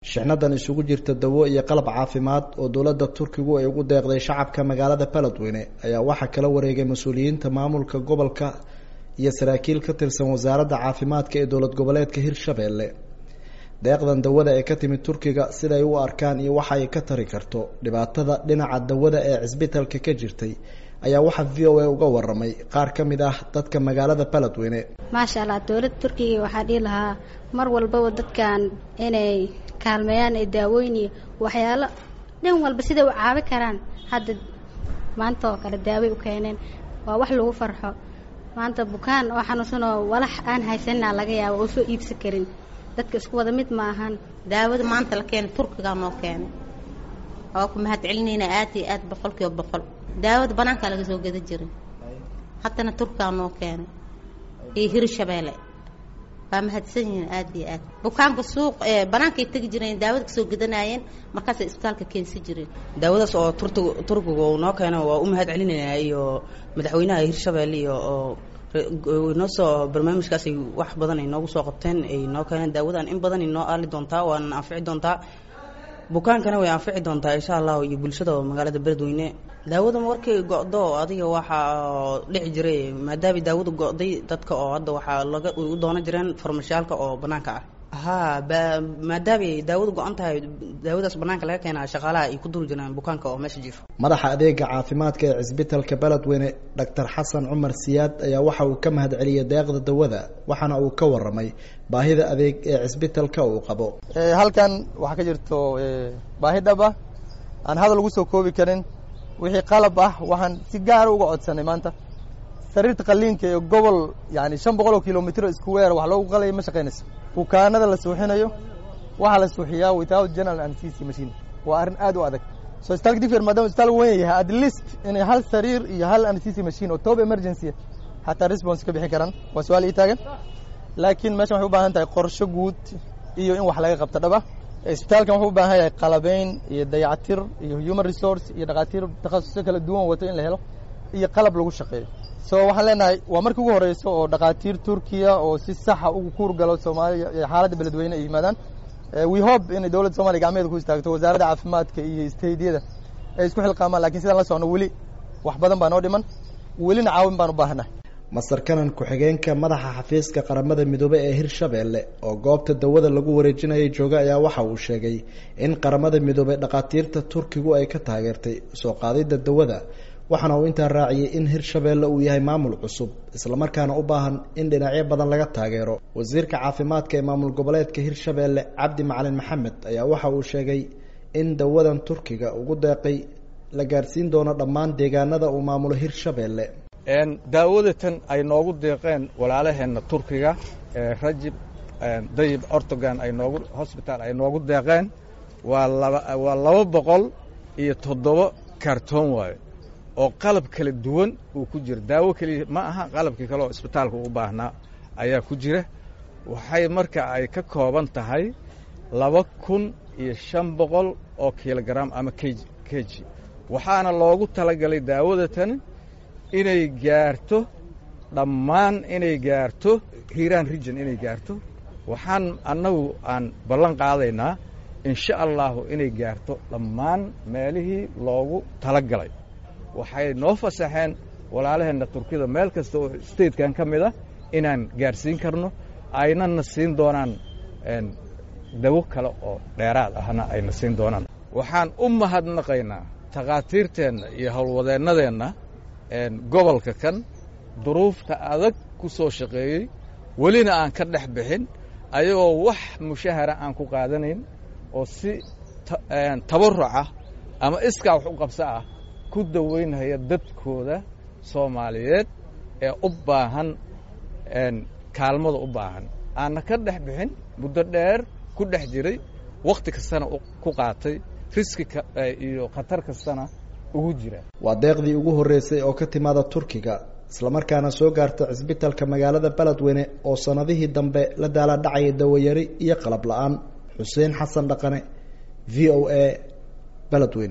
shixnadan isugu jirta dawo iyo qalab caafimaad oo dowladda Turkigu ay ugu deeqday shacabka magaalada Beledweyne ayaa waxa kala wareegay mas'uuliyiinta maamulka gobolka iyo saraakiil ka tirsan wasaaradda caafimaadka ee dowlad goboleedka Hirshabelle. deeqdan dawada ee ka timid Turkiga sida ay u arkaan iyo waxa ay ka tari karto dhibaatada dhinaca dawada ee cisbitaalka ka jirtay ayaa waxa VOA uga waramay qaar kamid ah dadka magaalada Beledweyne. maasha Allah dowladda Turkiga waxa dhig lahaa mar walba dadkan inay kaalmeeyaan ay daawooyin waxyaalo dhan walba sida u caabi karaan hadda maanta oo kale daawo u keeneen waa wax lagu farxo maanta bukaan oo xanuunsan oo walax aan haysanna laga yaabo oo soo iibsan karin dadka isku wada mid ma ahan daawada maanta la keenay Turkiga noo keenay oo ku mahad celinayna aad iyo aad boqolkiiba daawada banaanka laga soo gada jiray haddana Turkiga noo keenay ee Hirshabelle baa mahadsan yihiin aad iyo aad bukaanka suuq banaanka ay tagi jireen daawada ka soo gadanayeen markaas isbitaalka keensi jireen daawadaas oo Turkiga noo keenay waa u mahad celinayna iyo madaxweynaha Hirshabelle iyo noo soo barnaamijkaas wax badan ay noogu soo qabteen ay noo keeneen daawadan in badan inoo aali doontaa waan anfici doontaa bukaankana way anfici doontaa insha Allah iyo bulshada magaalada Beledweyne daawada markay go'do adiga waxa dhici jiray maadaama daawadu go'day dadka oo hadda waxa laga u doona jireen farmashiyalka oo banaanka ah maadaama daawadu go'an tahay daawadaas banaanka laga keenaa shaqaalaha ay ku dul jiraan bukaanka oo meesha jiifo madaxa adeega caafimaadka ee cisbitaalka Beledweyne Dr. Xasan Cumar Siyaad ayaa waxa uu ka mahad celiyay deeqda dawada waxana uu ka waramay baahida adeeg ee cisbitaalka uu qabo halkan waxa ka jirto baahi dhab ah aan hadal lagu soo koobi karin wixii qalab ah waxaan si gaar ah uga codsanay maanta sariirta qaliinka ee gobol yani 500 kilomitir square wax loogu qalay ma shaqeynayso bukaanada la suuxinayo waxa la suuxiyaa without general anesthesia machine waa arin aad u adag so isbitaalka Digfeer maadaama isbitaal weyn yahay at least inay hal sariir iyo hal anesthesia machine oo top emergency hatta response ka bixi karaan waa su'aal ii taagan laakiin meeshan waxay u baahan tahay qorshe guud iyo in wax laga qabto dhaba isbitaalkan wuxuu u baahan yahay qalabeyn iyo dayactir iyo human resource iyo dhaqaatiir takhasusyo kala duwan wato in la helo iyo qalab lagu shaqeeyo so waxaan leenahay waa markii ugu horeyso oo dhaqaatiir Turkiya oo si sax ah ugu kuur galo Soomaaliya xaaladda Beledweyne ay yimaadaan we hope in dawladda Soomaaliya gacmeeda ku istaagto wasaaradda caafimaadka iyo isteediyada ay isku xilqaamaan laakiin sidaan la socono wali wax badan baa noo dhiman walina caawin baan u baahanahay Masar Kanan ku-xigeenka madaxa xafiiska qaramada midoobay ee Hirshabelle oo goobta dawada lagu wareejinayay jooga ayaa waxa uu sheegay in qaramada midoobay dhaqaatiirta Turkigu ay ka taageertay soo qaadida dawada waxana uu inta raaciyay in Hirshabelle uu yahay maamul cusub isla markaana u baahan in dhinacyo badan laga taageero wasiirka caafimaadka ee maamul goboleedka Hirshabelle Cabdi Macalin Maxamed ayaa waxa uu sheegay in dawadan Turkiga ugu deeqay la gaarsiin doono dhammaan deegaanada uu maamulo Hirshabelle daawadatan ay noogu deeqeen walaalaheena Turkiga Rajab Tayyip Erdogan ay noogu hospital ay noogu deeqeen waa 207 karton way oo qalab kala duwan uu ku jiro daawo kaliya ma aha qalabkii kale oo isbitaalka u baahnaa ayaa ku jira waxay marka ay ka kooban tahay 2500 oo kilogram ama kg waxaana loogu talagalay daawadatan inay gaarto dhammaan inay gaarto Hiiraan region inay gaarto waxaan annagu aan ballan qaadaynaa insha Allah inay gaarto dhammaan meelihii loogu talagalay waxay noo fasaxeen walaalaheena Turkida meel kasta oo state-kan kamid ah inaan gaarsiin karno aynana siin doonaan dawo kale oo dheeraad ahna ayna siin doonaan waxaan u mahadnaqaynaa dhaqaatiirteena iyo hawlwadeenadeena gobolka kan duruufta adag ku soo shaqeeyay walina aan ka dhex bixin ayagoo wax mushahara aan ku qaadanayn oo si tabarruc ah ama iska wax u qabso ah ku daweynaya dadkooda Soomaaliyeed ee u baahan kaalmada u baahan aan ka dhex bixin muddo dheer ku dhex jiray waqti kastana ku qaatay riski iyo khatar kastana ugu jira waa deeqdii ugu horeysay oo ka timaada Turkiga isla markaana soo gaartay cisbitaalka magaalada Beledweyne oo sanadihii dambe la daala dhacay dawo yari iyo qalab la'aan Xuseen Xasan Dhaqane VOA Beledweyne